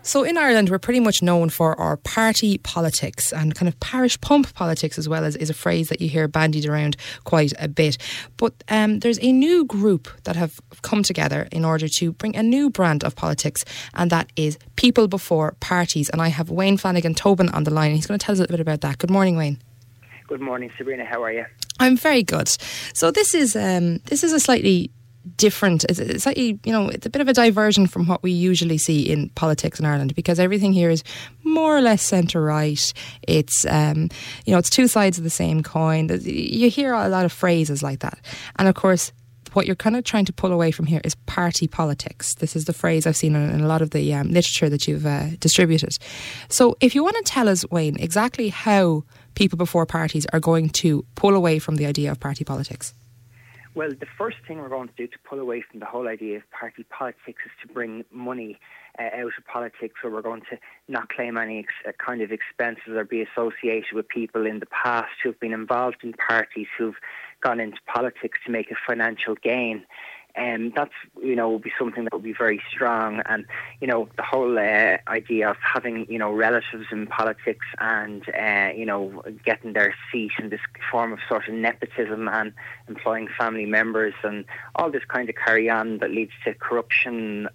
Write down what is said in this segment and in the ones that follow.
So in Ireland, we're pretty much known for our party politics, and kind of parish pump politics as well is a phrase that you hear bandied around quite a bit. But there's a new group that have come together in order to bring a new brand of politics, and that is people before parties. And I have Wayne Flanagan-Tobin on the line, and he's going to tell us a little bit about that. Good morning, Wayne. Good morning, Sabrina. How are you? I'm very good. So this is a slightly different, it's slightly, it's a bit of a diversion from what we usually see in politics in Ireland, because everything here is more or less centre right. It's it's two sides of the same coin. You hear a lot of phrases like that, and of course what you're kind of trying to pull away from here is party politics. This is the phrase I've seen in a lot of the literature that you've distributed. So if you want to tell us, Wayne, exactly how people before parties are going to pull away from the idea of party politics. Well, the first thing we're going to do to pull away from the whole idea of party politics is to bring money out of politics, where we're going to not claim any kind of expenses or be associated with people in the past who've been involved in parties, who've gone into politics to make a financial gain. That's, will be something that will be very strong. And, the whole idea of having, relatives in politics and, getting their seat in this form of sort of nepotism and employing family members and all this kind of carry on that leads to corruption,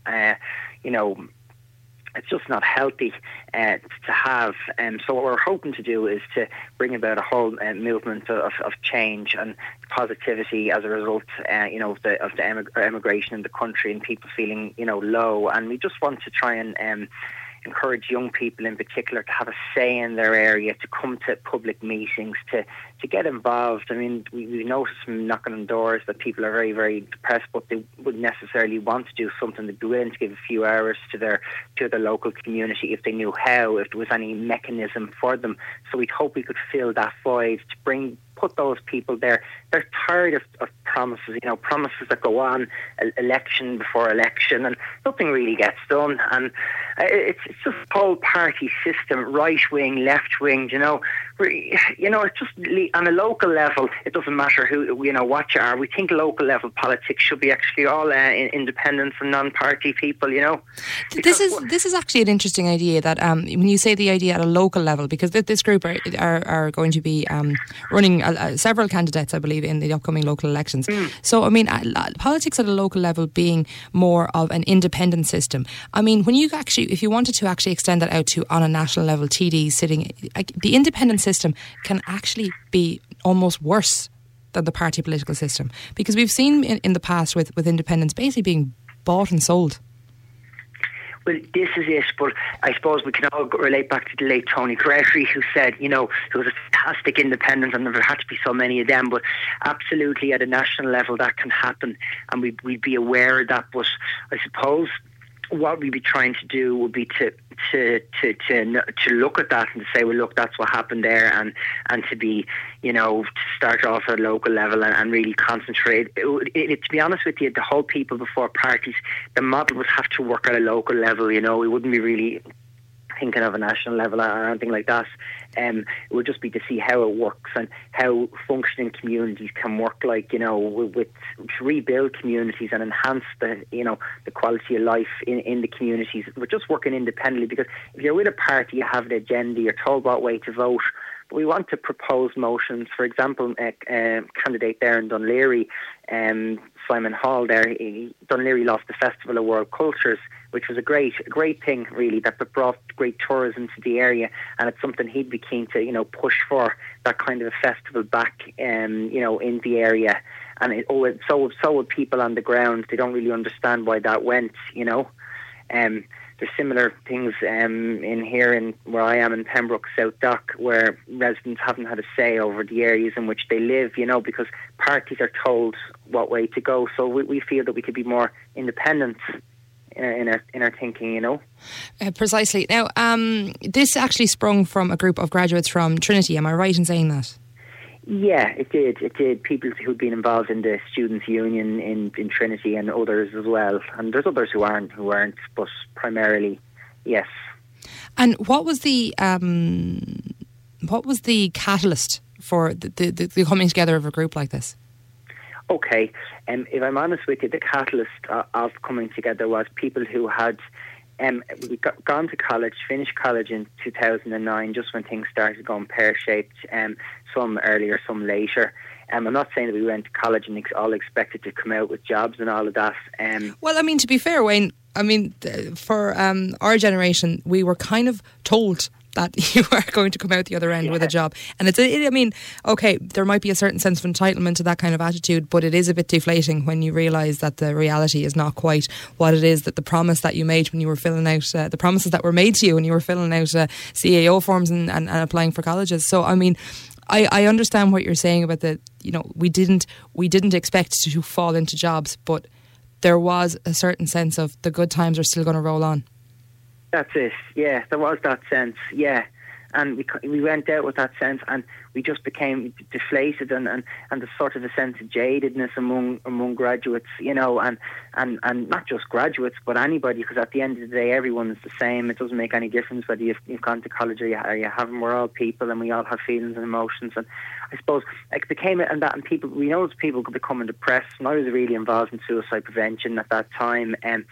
it's just not healthy to have. So what we're hoping to do is to bring about a whole movement of change and positivity as a result, of the emigration in the country and people feeling, low. And we just want to try and encourage young people in particular to have a say in their area, to come to public meetings, to get involved. I mean, we notice from knocking on doors that people are very, very depressed, but they wouldn't necessarily want to do something. They'd be willing to give a few hours to their local community if they knew how, if there was any mechanism for them. So we'd hope we could fill that void to put those people there. They're tired of promises, promises that go on election before election, and nothing really gets done. And it's just the whole party system, right wing, left wing. It's just on a local level. It doesn't matter who, what you are. We think local level politics should be actually all independents and non-party people. This is actually an interesting idea. That when you say the idea at a local level, because this group are going to be running several candidates, I believe, in the upcoming local elections. So, I mean, politics at a local level being more of an independent system. I mean, when if you wanted to actually extend that out to on a national level, TDs sitting, the independent system can actually be almost worse than the party political system, because we've seen in the past with independents basically being bought and sold. Well, this is it, but I suppose we can all relate back to the late Tony Gregory, who said, there was a fantastic independent and there had to be so many of them, but absolutely at a national level that can happen, and we'd be aware of that. But I suppose what we'd be trying to do would be to look at that and to say, well, look, that's what happened there, and to be, to start off at a local level and really concentrate. To be honest with you, the whole people before parties, the model would have to work at a local level. We wouldn't be really thinking of a national level or anything like that. It would just be to see how it works and how functioning communities can work, with rebuild communities and enhance the quality of life in the communities. We're just working independently, because if you're with a party, you have an agenda, you're told what way to vote. But we want to propose motions. For example, candidate there in Dunleary, Simon Hall there, Dunleary lost the Festival of World Cultures, which was a great thing, really, that brought great tourism to the area, and it's something he'd be keen to, push for, that kind of a festival back, in the area. And so would people on the ground. They don't really understand why that went, There's similar things in here in where I am in Pembroke, South Dock, where residents haven't had a say over the areas in which they live, because parties are told what way to go. So we feel that we could be more independent in our thinking, Precisely. Now, this actually sprung from a group of graduates from Trinity. Am I right in saying that? Yeah, it did. People who'd been involved in the Students' Union in Trinity, and others as well. And there's others who aren't, but primarily, yes. And what was the catalyst for the coming together of a group like this? Okay, if I'm honest with you, the catalyst of coming together was people who had gone to college, finished college in 2009, just when things started going pear-shaped, some earlier, some later. I'm not saying that we went to college and all expected to come out with jobs and all of that. Well, I mean, to be fair, Wayne, I mean, for our generation, we were kind of told that you are going to come out the other end with a job. And I mean, okay, there might be a certain sense of entitlement to that kind of attitude, but it is a bit deflating when you realise that the reality is not quite what it is, that the promise that you made when you were filling out, the promises that were made to you when you were filling out CAO forms and applying for colleges. So, I mean, I understand what you're saying about we didn't expect to fall into jobs, but there was a certain sense of the good times are still going to roll on. That's it, yeah, there was that sense, yeah. And we went out with that sense, and we just became deflated, and the sort of a sense of jadedness among graduates, and not just graduates, but anybody, because at the end of the day, everyone's the same. It doesn't make any difference whether you've gone to college or you haven't. We're all people, and we all have feelings and emotions. And I suppose it became and people, we noticed people could become depressed. And I was really involved in suicide prevention at that time, and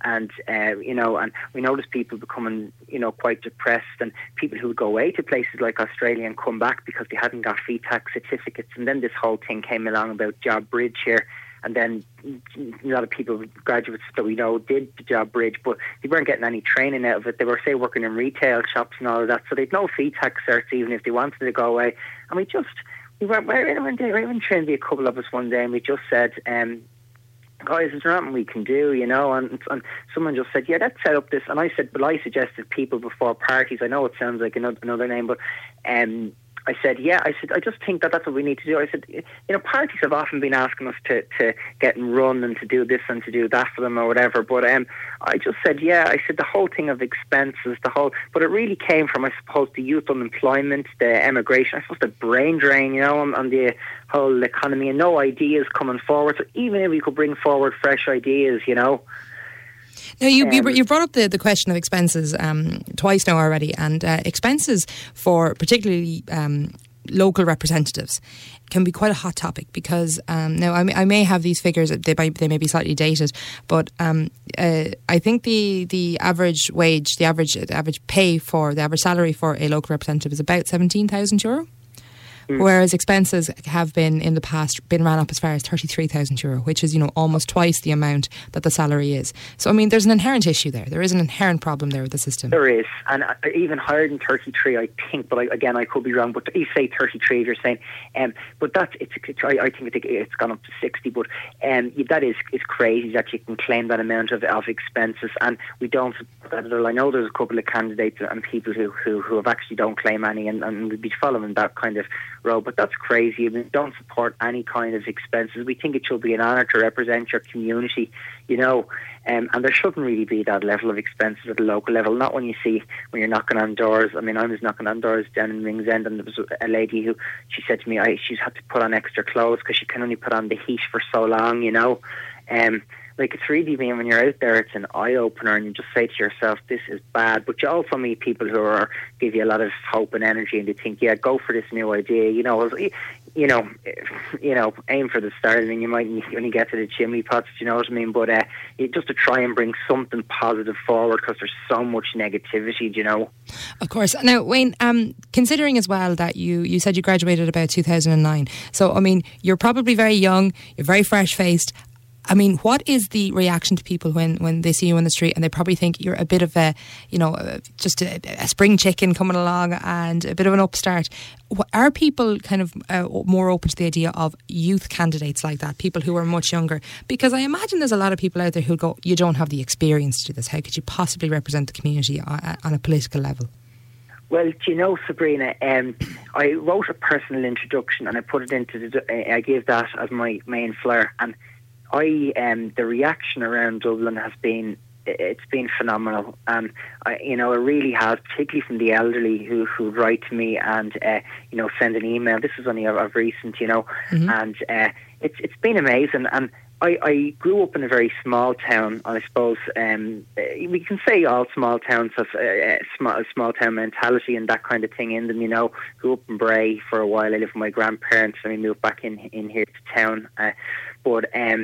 we noticed people becoming, quite depressed, and people who would go away to places like Australia and come back because they hadn't got FETAC certificates. And then this whole thing came along about Job Bridge here, and then a lot of people, graduates that we know, did the Job Bridge, but they weren't getting any training out of it. They were, say, working in retail shops and all of that, so they'd no FETAC certs even if they wanted to go away. And we went in Trinity, a couple of us one day, and we just said, guys, is there nothing we can do, and someone just said, yeah, let's set up this. And I said, well, I suggested people before parties. I know it sounds like another name, but I said, I just think that's what we need to do. I said, parties have often been asking us to get and run and to do this and to do that for them or whatever. But I just said, I said the whole thing of expenses, but it really came from, I suppose, the youth unemployment, the emigration, I suppose the brain drain, on the whole economy, and no ideas coming forward. So even if we could bring forward fresh ideas, Now, you brought up the question of expenses twice now already, and expenses for particularly local representatives can be quite a hot topic because now I may have these figures, they may be slightly dated, but I think the average wage, the average pay for the average salary for a local representative is about €17,000. Whereas expenses have been in the past ran up as far as €33,000, which is almost twice the amount that the salary is. So I mean, there's an inherent issue there. There is an inherent problem there with the system. There is, and even higher than 33, I think. But again, I could be wrong. But you say 33, if you're saying, but I think it's gone up to 60. But that is crazy that you can claim that amount of expenses, and we don't. I know there's a couple of candidates and people who have actually don't claim any, and we'd be following that kind of road, but that's crazy. We don't support any kind of expenses. We think it should be an honour to represent your community, and there shouldn't really be that level of expenses at the local level, not when you're knocking on doors. I mean, I was knocking on doors down in Ringsend, and there was a lady who, she said to me, she's had to put on extra clothes because she can only put on the heat for so long, Like, it's really, when you're out there, it's an eye-opener, and you just say to yourself, this is bad. But you also meet people who give you a lot of hope and energy, and they think, go for this new idea. Aim for the stars. I mean, you might only get to the chimney pots, you know what I mean? But just to try and bring something positive forward, because there's so much negativity, Of course. Now, Wayne, considering as well that you said you graduated about 2009, so, I mean, you're probably very young, you're very fresh-faced. I mean, what is the reaction to people when they see you in the street and they probably think you're a bit of just a spring chicken coming along and a bit of an upstart? Are people kind of more open to the idea of youth candidates like that, people who are much younger? Because I imagine there's a lot of people out there who go, you don't have the experience to do this. How could you possibly represent the community on a political level? Well, Sabrina, I wrote a personal introduction and I put it into I gave that as my main flyer, and the reaction around Dublin has been, it's been phenomenal, and it really has, particularly from the elderly who write to me and send an email. This is only of recent, mm-hmm. And it's been amazing. And I grew up in a very small town. I suppose we can say all small towns have a small town mentality and that kind of thing in them. Grew up in Bray for a while. I lived with my grandparents, and we moved back in here to town. But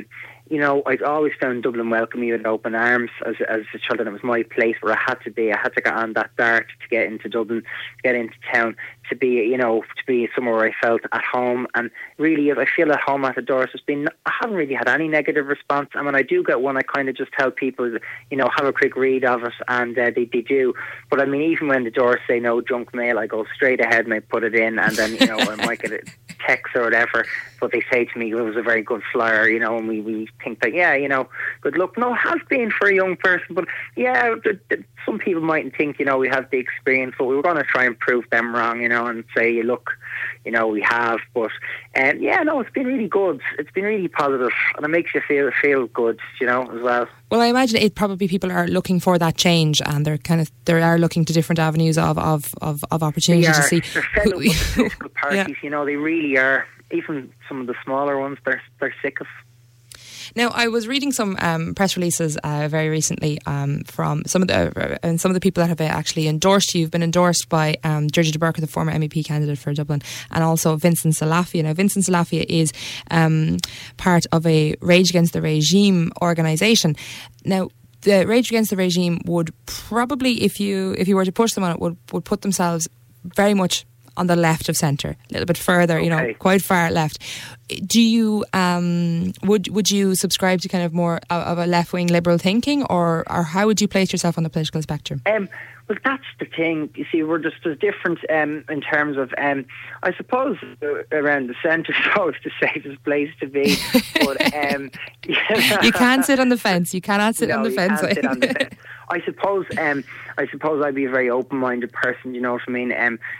I'd always found Dublin welcome me with open arms as a child, and it was my place where I had to be. I had to get on that dart to get into Dublin, to get into town, to be somewhere where I felt at home. And really, if I feel at home at the doors, I haven't really had any negative response. And when I do get one, I kind of just tell people, have a quick read of it, and they do. But I mean, even when the doors say no junk mail, I go straight ahead and I put it in, and then I might get a text or whatever. But they say to me, it was a very good flyer, and we think that, good luck. No, it has been for a young person, but yeah, some people mightn't think, we have the experience, but we were going to try and prove them wrong, and say, look, we have. But it's been really good. It's been really positive, and it makes you feel good, as well. Well, I imagine it probably people are looking for that change, and they are looking to different avenues of opportunity to see. They're fed up with the political parties, they really are. Even some of the smaller ones, they're sick of. Now, I was reading some press releases very recently from some of the people that have actually endorsed you. You've been endorsed by Deirdre de Burke, the former MEP candidate for Dublin, and also Vincent Salafia. Now, Vincent Salafia is part of a Rage Against the Regime organisation. Now, the Rage Against the Regime would probably, if you were to push them on it, would put themselves very much on the left of centre, a little bit further, okay. Quite far left. Do you would you subscribe to kind of more of a left-wing liberal thinking, or how would you place yourself on the political spectrum? Well, that's the thing. You see, we're just as different in terms of, I suppose, around the centre is always the safest place to be. But you can't sit on the fence. You cannot sit on the fence. Sit on the fence. I suppose I'd be a very open-minded person. You know what I mean?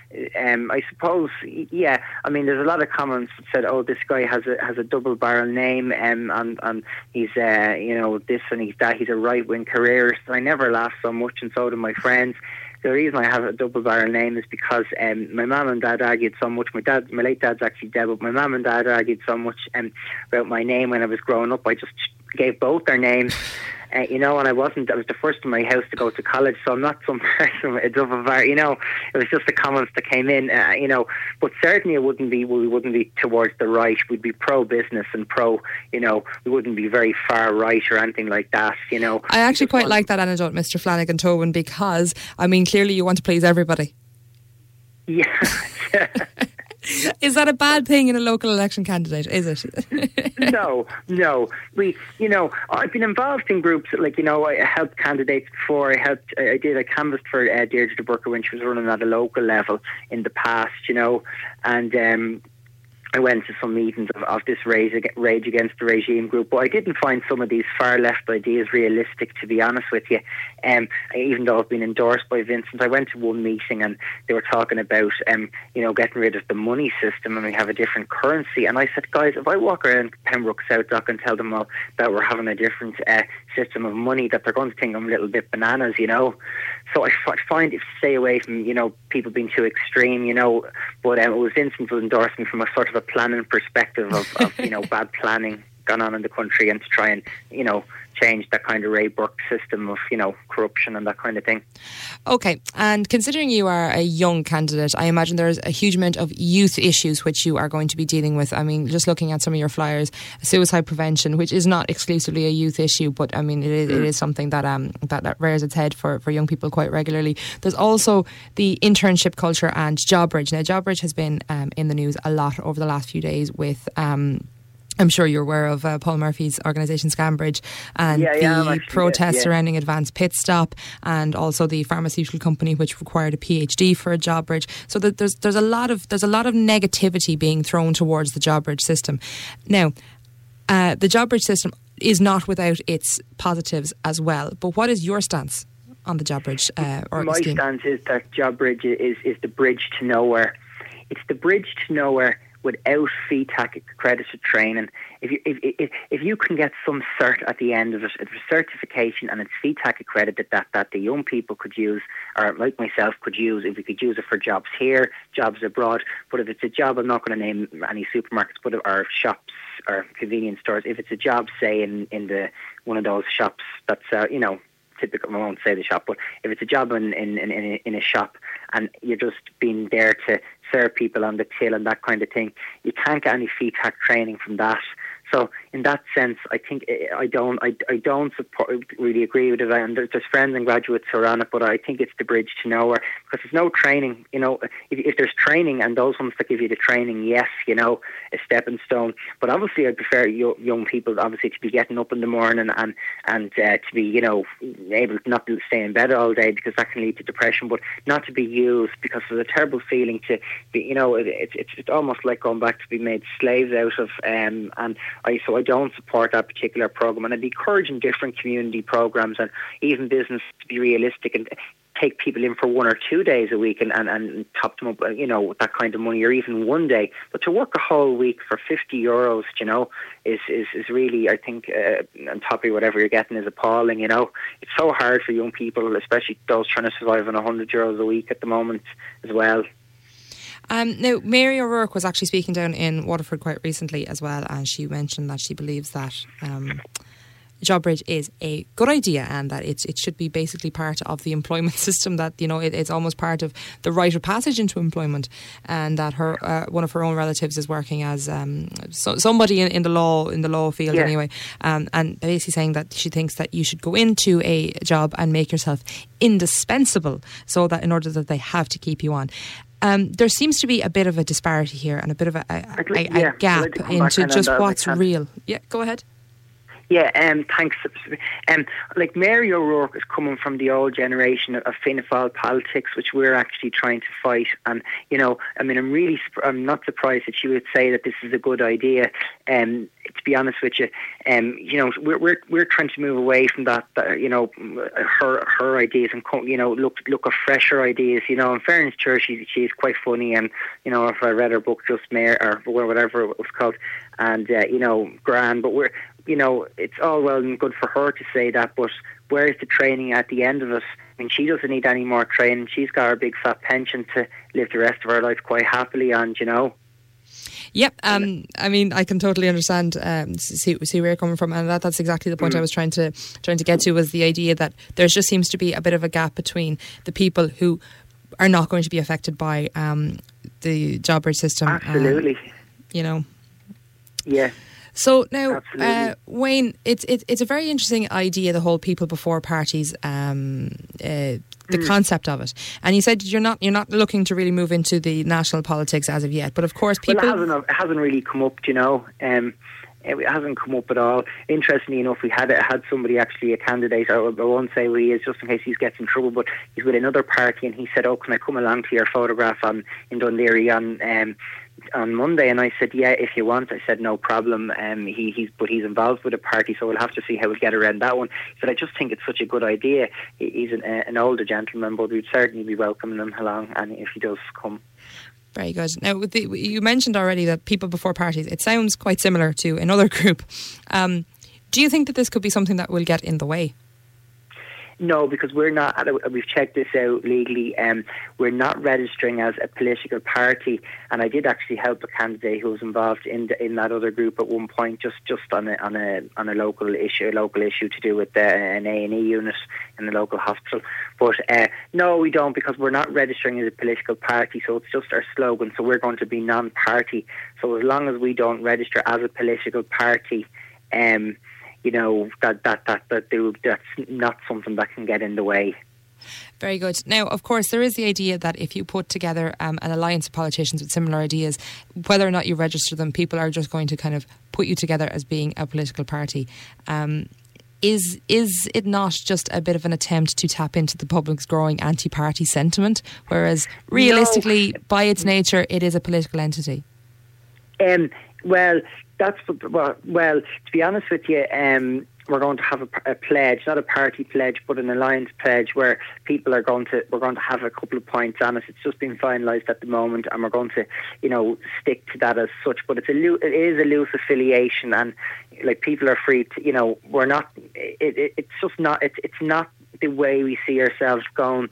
I suppose, yeah. I mean, there's a lot of comments that said, "Oh, this guy has a double-barrel name, and he's this and he's that. He's a right-wing careerist." And I never laughed so much, and so do my friends. The reason I have a double-barrel name is because my mum and dad argued so much. My late dad's actually dead, but my mum and dad argued so much about my name when I was growing up. I just gave both their names. And I was the first in my house to go to college, so I'm not some person with a double bar. It was just the comments that came in. But certainly we wouldn't be towards the right. We'd be pro-business and pro. We wouldn't be very far right or anything like that. I actually quite like that anecdote, Mr. Flanagan Tobin, because clearly you want to please everybody. Yeah. Is that a bad thing in a local election candidate? Is it? No. I've been involved in groups I helped candidates before. I canvassed for Deirdre de Burke when she was running at a local level in the past. And I went to some meetings of this Rage Against the Regime group, but I didn't find some of these far left ideas realistic, to be honest with you. Even though I've been endorsed by Vincent, I went to one meeting and they were talking about getting rid of the money system, and we have a different currency. And I said, guys, if I walk around Pembroke South Dock and tell them all that we're having a different system of money, that they're going to think I'm a little bit bananas, So I find if stay away from people being too extreme, But it was Vincent was endorsing from a sort of a planning perspective of bad planning gone on in the country, and to try and change that kind of Ray Burke system of corruption and that kind of thing. Okay, and considering you are a young candidate, I imagine there's a huge amount of youth issues which you are going to be dealing with. I mean, just looking at some of your flyers, suicide prevention, which is not exclusively a youth issue, but I mean it is something that rears its head for young people quite regularly. There's also the internship culture and JobBridge. Now, JobBridge has been in the news a lot over the last few days with I'm sure you're aware of Paul Murphy's organisation Scambridge and the protests surrounding Advanced Pit Stop, and also the pharmaceutical company which required a PhD for a JobBridge. So that there's a lot of negativity being thrown towards the JobBridge system. Now, the JobBridge system is not without its positives as well. But what is your stance on the JobBridge My stance is that JobBridge is the bridge to nowhere. It's the bridge to nowhere without FETAC accredited training. If you can get some cert at the end of it, it's a certification and it's FETAC accredited that the young people could use, or like myself could use, if we could use it for jobs here, jobs abroad. But if it's a job, I'm not going to name any supermarkets, or shops or convenience stores. If it's a job, say in one of those shops that's typical, I won't say the shop, but if it's a job in a shop and you're just being there to serve people on the till and that kind of thing, you can't get any FETAC training from that. So in that sense, I think I don't really agree with it. And there's friends and graduates who are on it, but I think it's the bridge to nowhere, because there's no training. If there's training, and those ones that give you the training, yes, a stepping stone. But obviously, I prefer young people obviously to be getting up in the morning and to be able to not stay in bed all day, because that can lead to depression. But not to be used, because it's a terrible feeling to be. It's almost like going back to be made slaves out of. So I don't support that particular program, and I'd be encouraging different community programs and even business to be realistic and take people in for 1 or 2 days a week and top them up, with that kind of money, or even one day. But to work a whole week for €50, is really, I think, on top of whatever you're getting, is appalling. It's so hard for young people, especially those trying to survive on €100 a week at the moment as well. Now, Mary O'Rourke was actually speaking down in Waterford quite recently as well, and she mentioned that she believes that JobBridge is a good idea, and that it should be basically part of the employment system, that it's almost part of the rite of passage into employment, and that her one of her own relatives is working as somebody in the law field, yeah. Anyway, and basically saying that she thinks that you should go into a job and make yourself indispensable, so that in order that they have to keep you on. There seems to be a bit of a disparity here, and a bit of a gap into just what's real. Yeah, go ahead. Yeah, thanks. Like Mary O'Rourke is coming from the old generation of Fianna Fáil politics, which we're actually trying to fight. And I'm not surprised that she would say that this is a good idea. To be honest with you, we're trying to move away from that. Her ideas, and look at fresher ideas. In fairness to her, she's quite funny, and if I read her book Just Mayor, or whatever it was called, and grand. But it's all well and good for her to say that, but where's the training at the end of it? I mean, she doesn't need any more training. She's got her big fat pension to live the rest of her life quite happily on, Yep, I can totally understand, see where you're coming from, and that's exactly the point I was trying to get to, was the idea that there just seems to be a bit of a gap between the people who are not going to be affected by the JobBridge system. Absolutely. Yeah. So now, Wayne, it's a very interesting idea, the whole people before parties, the concept of it. And you said you're not looking to really move into the national politics as of yet, but of course people. Well, it hasn't really come up, It hasn't come up at all. Interestingly enough, we had somebody, actually a candidate, I won't say who he is just in case he gets in trouble, but he's with another party, and he said, can I come along to your photograph in Dún Laoghaire on Monday? And I said, yeah, if you want. I said, no problem. He's involved with a party, so we'll have to see how we'll get around that one. He said, I just think it's such a good idea. He's an older gentleman, but we'd certainly be welcoming him along, and if he does come. Very good. Now, you mentioned already that people before parties, it sounds quite similar to another group. Do you think that this could be something that will get in the way? No, because we're not. We've checked this out legally. We're not registering as a political party, and I did actually help a candidate who was involved in that other group at one point, just on a local issue to do with an A&E unit in the local hospital. But no, we don't, because we're not registering as a political party. So it's just our slogan. So we're going to be non-party. So as long as we don't register as a political party, that's not something that can get in the way. Very good. Now, of course, there is the idea that if you put together an alliance of politicians with similar ideas, whether or not you register them, people are just going to kind of put you together as being a political party. Is it not just a bit of an attempt to tap into the public's growing anti-party sentiment, whereas realistically, by its nature, it is a political entity? Well, to be honest with you, we're going to have a pledge, not a party pledge, but an alliance pledge, where we're going to have a couple of points on it. It's just been finalised at the moment, and we're going to, stick to that as such. But it is a loose affiliation, and like people are free to, we're not. It's just not. It's not the way we see ourselves going.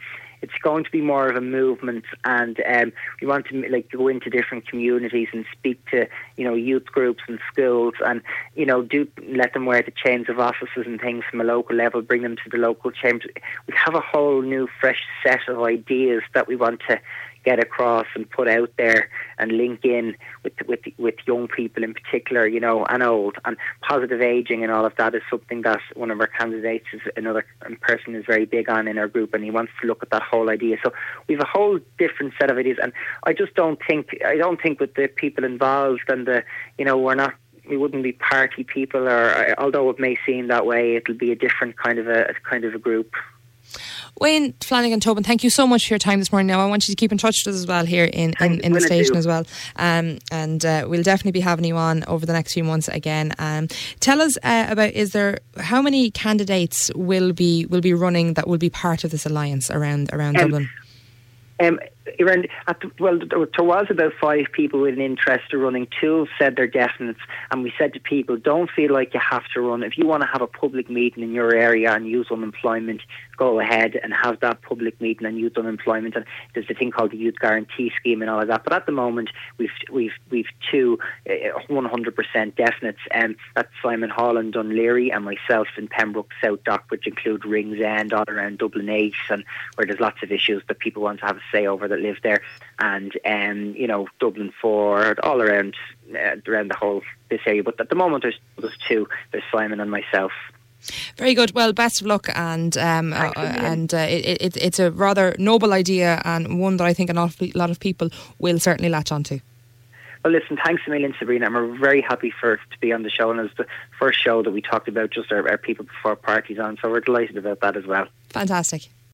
it's going to be more of a movement, and we want to go into different communities and speak to youth groups and schools, and do let them wear the chains of offices and things from a local level, bring them to the local chambers. We have a whole new fresh set of ideas that we want to get across and put out there and link in with young people in particular, and old, and positive ageing and all of that is something that one of our candidates is another person is very big on in our group, and he wants to look at that whole idea. So we have a whole different set of ideas, and I don't think with the people involved and we wouldn't be party people, or although it may seem that way, it'll be a different kind of a group. Wayne Flanagan-Tobin, thank you so much for your time this morning. Now, I want you to keep in touch with us as well here in the station as well. And we'll definitely be having you on over the next few months again. Tell us about, how many candidates will be running that will be part of this alliance around Dublin? There was about 5 people with an interest in running. 2 said they're definite, and we said to people, don't feel like you have to run. If you want to have a public meeting in your area and use unemployment, go ahead and have that public meeting and use unemployment. And there's a thing called the Youth Guarantee Scheme and all of that. But at the moment, we've 2 100% definites. That's Simon Hall and Dunleary, and myself in Pembroke South Dock, which include Ringsend, all around Dublin East, and where there's lots of issues that people want to have a say over that live there, and Dublin 4, all around the whole this area. But at the moment, there's 2. There's Simon and myself. Very good. Well, best of luck, and it's a rather noble idea, and one that I think an awful lot of people will certainly latch onto. Well, listen, thanks a million, Sabrina, and we're very happy to be on the show, and it's the first show that we talked about just our people before parties on, so we're delighted about that as well. Fantastic.